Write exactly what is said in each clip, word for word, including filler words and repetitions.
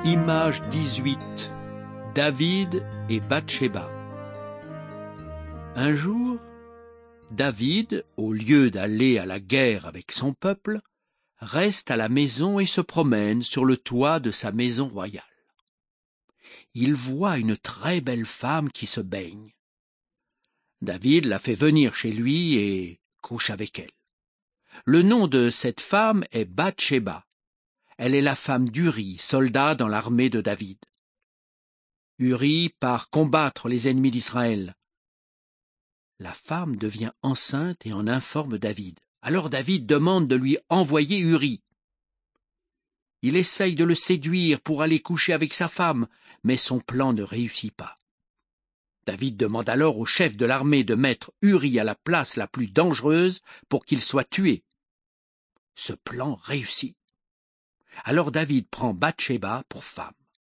Image dix-huit. David et Bathsheba. Un jour, David, au lieu d'aller à la guerre avec son peuple, reste à la maison et se promène sur le toit de sa maison royale. Il voit une très belle femme qui se baigne. David la fait venir chez lui et couche avec elle. Le nom de cette femme est Bathsheba. Elle est la femme d'Uri, soldat dans l'armée de David. Uri part combattre les ennemis d'Israël. La femme devient enceinte et en informe David. Alors David demande de lui envoyer Uri. Il essaye de le séduire pour aller coucher avec sa femme, mais son plan ne réussit pas. David demande alors au chef de l'armée de mettre Uri à la place la plus dangereuse pour qu'il soit tué. Ce plan réussit. Alors David prend Bathsheba pour femme.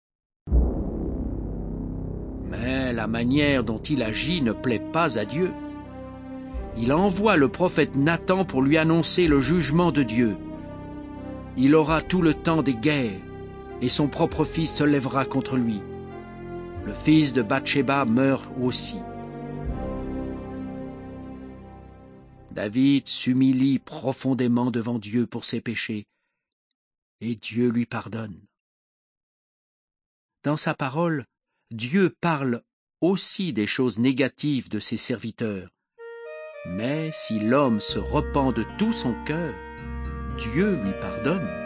Mais la manière dont il agit ne plaît pas à Dieu. Il envoie le prophète Nathan pour lui annoncer le jugement de Dieu. Il aura tout le temps des guerres, et son propre fils se lèvera contre lui. Le fils de Bathsheba meurt aussi. David s'humilie profondément devant Dieu pour ses péchés, et Dieu lui pardonne. Dans sa parole, Dieu parle aussi des choses négatives de ses serviteurs. Mais si l'homme se repent de tout son cœur, Dieu lui pardonne.